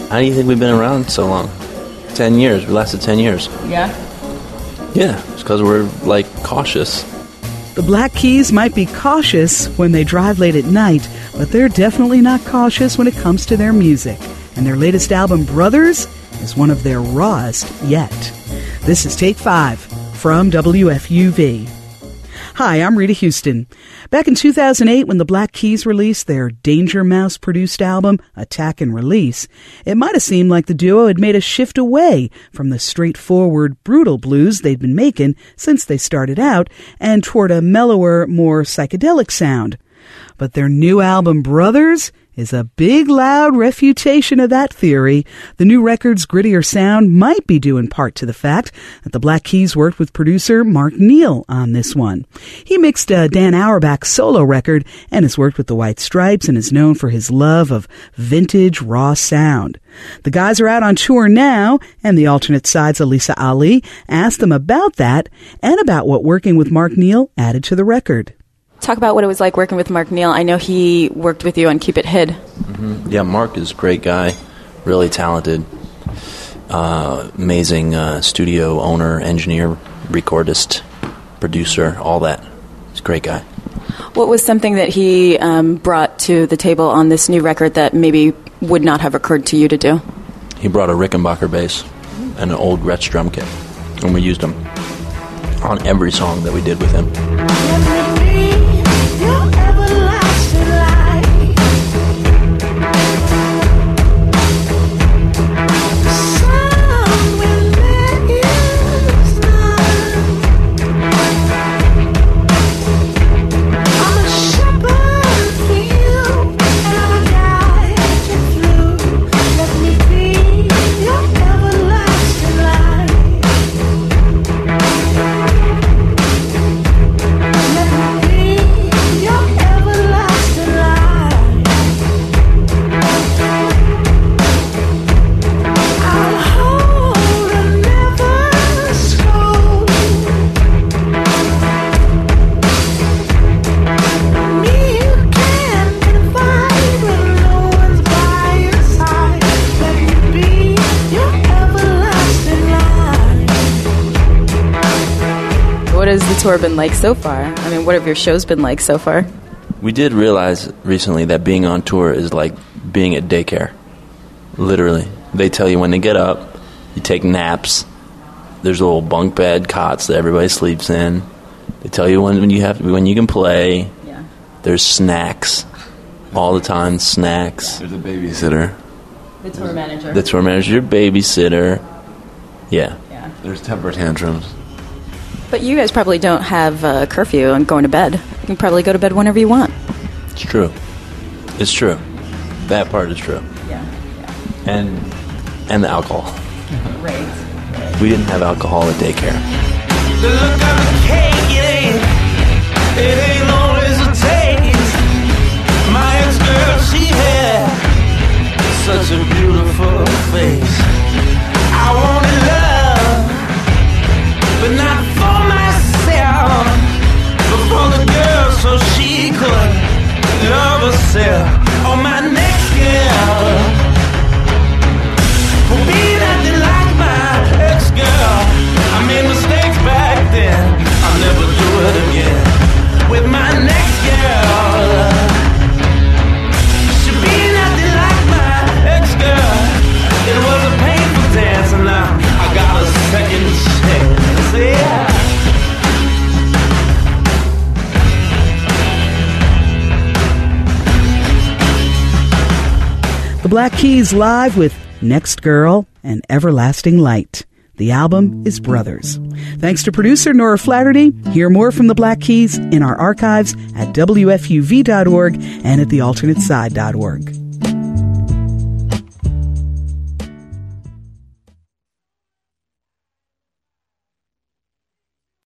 How do you think we've been around so long? 10 years. We lasted 10 years. Yeah? Yeah, it's because we're, cautious. The Black Keys might be cautious when they drive late at night, but they're definitely not cautious when it comes to their music. And their latest album, Brothers, is one of their rawest yet. This is Take 5 from WFUV. Hi, I'm Rita Houston. Back in 2008, when the Black Keys released their Danger Mouse-produced album, Attack and Release, it might have seemed like the duo had made a shift away from the straightforward, brutal blues they'd been making since they started out, and toward a mellower, more psychedelic sound. But their new album, Brothers, is a big, loud refutation of that theory. The new record's grittier sound might be due in part to the fact that the Black Keys worked with producer Mark Neal on this one. He mixed Dan Auerbach's solo record and has worked with the White Stripes and is known for his love of vintage, raw sound. The guys are out on tour now, and the alternate side's Elisa Ali asked them about that and about what working with Mark Neal added to the record. Talk about what it was like working with Mark Neal. I know he worked with you on Keep It Hid. Mm-hmm. Yeah, Mark is a great guy, really talented, amazing studio owner, engineer, recordist, producer, all that. He's a great guy. What was something that he brought to the table on this new record that maybe would not have occurred to you to do? He brought a Rickenbacker bass and an old Gretsch drum kit, and we used them on every song that we did with him. What has the tour been like so far? I mean, what have your shows been like so far? We did realize recently that being on tour is like being at daycare. Literally. They tell you when to get up, you take naps, there's little bunk bed cots that everybody sleeps in. They tell you when you can play. Yeah. There's snacks. All the time, snacks. There's a babysitter. The tour manager. The tour manager, your babysitter. Yeah. There's temper tantrums. But you guys probably don't have a curfew on going to bed. You can probably go to bed whenever you want. It's true. It's true. That part is true. Yeah. And the alcohol. Right. We didn't have alcohol at daycare. The look on the cake, it ain't always a taste. My ex-girl, she had such a beautiful face. I wanted love, but not for myself, but for the girl so she could love herself. Oh, my next girl will be nothing like my ex-girl. I made mistakes back then, I'll never do it again. With my next girl, she'll be nothing like my ex-girl. It was a painful dance and now I got a second chance, yeah. The Black Keys live with Next Girl and Everlasting Light. The album is Brothers. Thanks to producer Nora Flaherty. Hear more from the Black Keys in our archives at WFUV.org and at thealternateside.org.